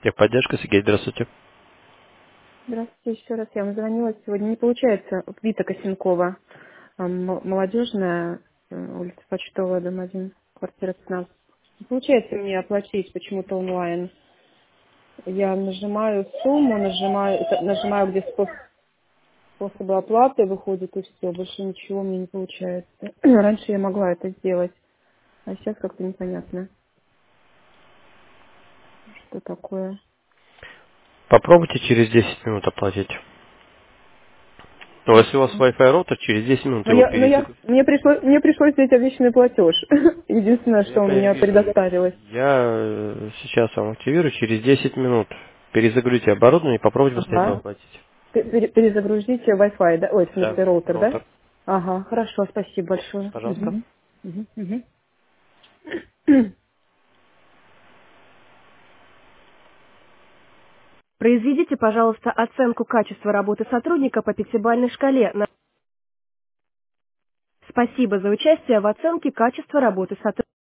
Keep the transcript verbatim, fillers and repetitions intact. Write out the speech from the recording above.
Техподдержка, Сергей, здравствуйте. Здравствуйте еще раз. Я вам звонила сегодня. Не получается. Вита Косенкова. М- Молодежная, э, улица Почтовая, дом один, квартира пятнадцать. Не получается мне оплатить почему-то онлайн. Я нажимаю сумму, нажимаю, это- нажимаю, где спос- способы оплаты, выходит и все. Больше ничего мне не получается. Раньше я могла это сделать, а сейчас как-то непонятно, что такое. Попробуйте через десять минут оплатить. Но если у вас Wi-Fi роутер, через десять минут Но его я, но я, перезагрузите. мне пришлось, мне пришлось взять обещанный платеж. Единственное, Я что у меня вижу. предоставилось. Я э, сейчас вам активирую, через десять минут перезагрузите оборудование и попробуйте после этого Ага. оплатить. Пере- Перезагрузите Wi-Fi, да? Ой, в Да, смысле роутер, да? роутер. Ага, хорошо, спасибо большое. Пожалуйста. Мгм. Мгм, мгм. Произведите, пожалуйста, оценку качества работы сотрудника по пятибалльной шкале. на- Спасибо за участие в оценке качества работы сотрудника.